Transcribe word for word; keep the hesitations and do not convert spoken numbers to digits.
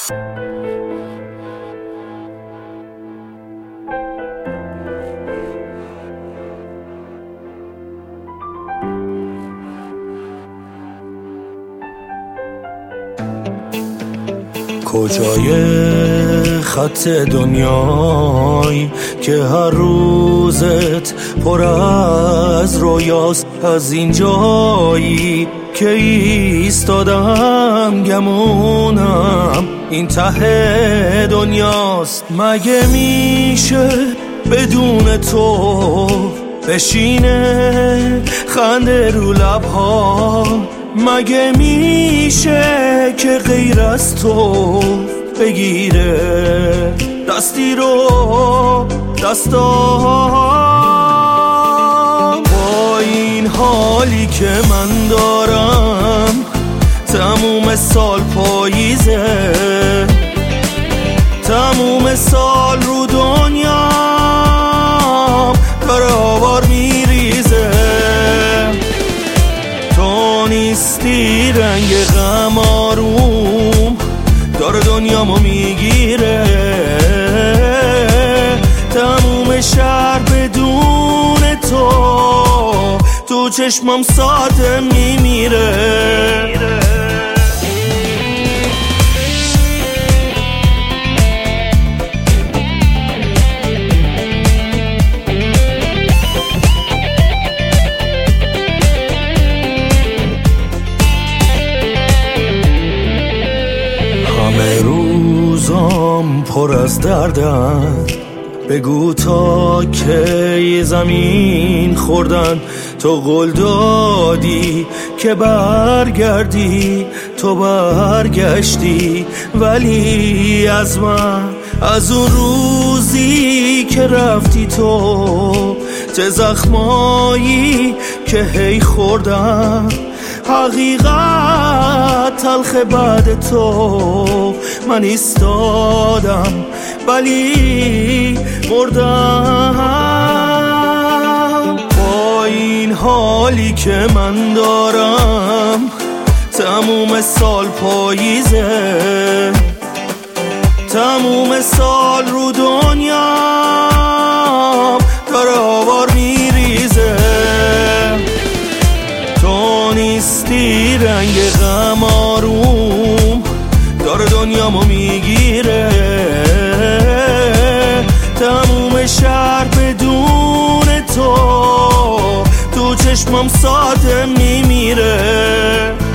کجای خط دنیای که هر روزت پر از رویاست، از این جایی که ایستادم گمونم این ته دنیاست. مگه میشه بدون تو بشینه خنده رو لبها؟ مگه میشه که غیر از تو بگیره دستی رو دستام؟ با این حالی که من دارم تموم سال پاییزه، تموم سال رو دنیام داره آوار میریزه. تو نیستی رنگ غم آروم داره دنیامو میگیره، تموم شهر بدون تو تو چشمم ساعت میمیره. همه روزام پر از دردن، بگو تا کی زمین خوردن. تو قول دادی که برگردی، تو برگشتی، ولی از من از اون روزی که رفتی تو چه زخمایی که هی خوردم. حقیقت تلخ بعد تو من ایستادم ولی مردم. با این حالی که من دارم تموم سال پاییزه، تموم سال رو دنیام داره آوار میریزه. تو نیستی رنگ غم آروم داره دنیامو میگیره، تموم شهر بدون تو تو چشمم ساعت میمیره.